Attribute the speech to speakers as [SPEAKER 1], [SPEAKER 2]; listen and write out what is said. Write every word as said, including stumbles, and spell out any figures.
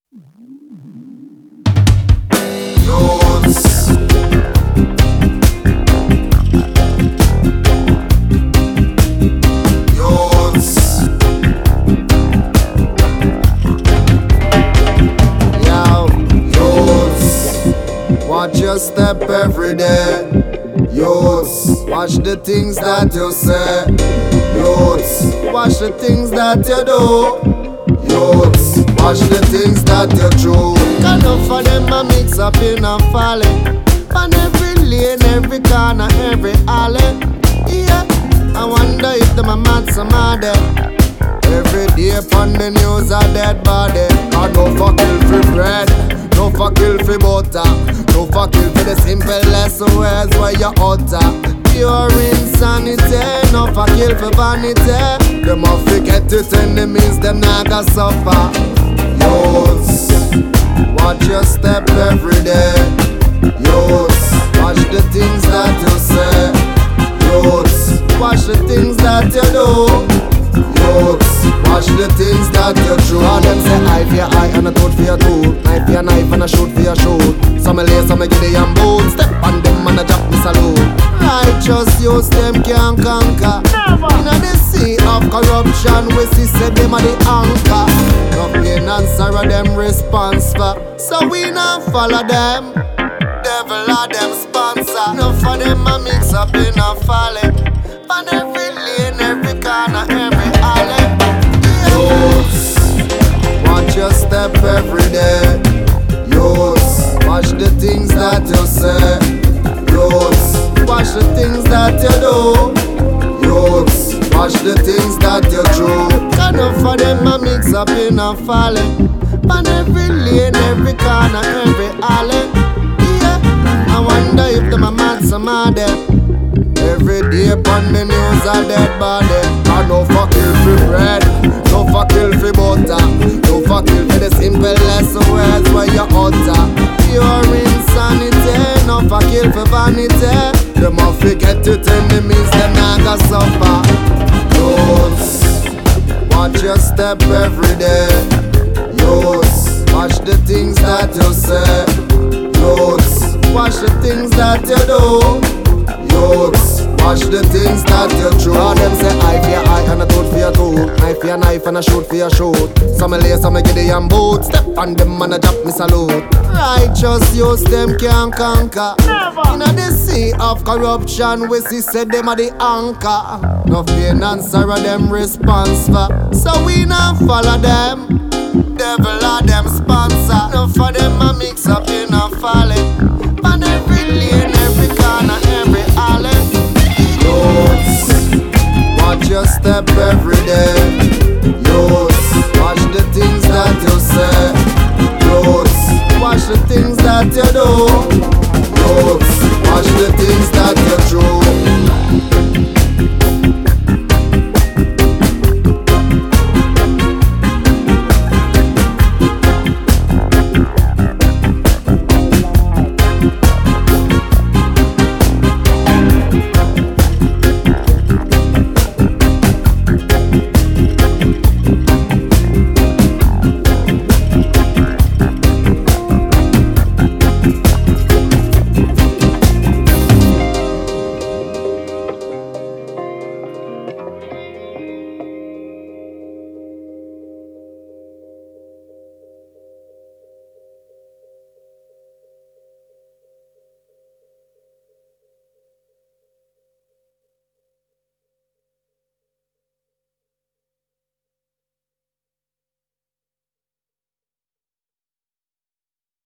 [SPEAKER 1] Youths. Youths. Yo, youths. Watch your step every day. Youths. Watch the things that you say. Youths. Watch the things that you do. Youths, watch the things that you do. Enough of them a mix up in a folly. On every lane, every corner, every alley. Yeah, I wonder if them a mad some of them. Every day upon the news a dead body. I no for kill for bread, no for kill for butter, no for kill for the simplest words where you utter. Pure insanity, no for kill for vanity. Them a forget it enemies, them not gonna suffer. Youths, watch your step every day. Youths, watch the things that you say. Youths, watch the things that you do. Youths, watch the things that you do. All them say eye for your eye and a tooth for your tooth, knife for your knife and a shoot for your shoot. Some a lace, some a giddy and boot. Step on them and a drop me salute. Righteous youths them can't conquer. Inna the sea of corruption, we see say them a the anchor. No pain and sorrow them response for, so we not follow them. Devil a them sponsor. No for them a mix up in a folly. On every lane, every corner, every alley. Youths, watch your step every day. Youths, watch the things that you say. Youths, watch the things that you do. Youths, watch the things that you do. Enough of them a mix up in a folly. On every lane, every corner, every alley. Yeah, I wonder if them a mad some of them. Every day upon the news a dead body. I no for kill for bread, no for kill for butter, no for kill for the simplest words where you utter. Pure insanity, no for kill for vanity. Them a forget it enemies, them not gonna suffer. Youths, watch your step every day. Youths, watch the things that you say. Youths, watch the things that you do. Youths, watch the things that you do. All them say eye for your eye and a tooth for your tooth, knife for your knife and a shoot for your shoot. Some a lace, some a giddy and boot. Step on them and a drop me salute. Righteous youths them can't conquer. Inna the sea of corruption, we see say them a the anchor. No pain and sorrow them response for, so we not follow them. Devil a them sponsor. No for them a mix up in a folly. On every lane, every corner, every alley. Youths, watch your step every day. Youths, watch the things that you say. Youths, watch the things that you do.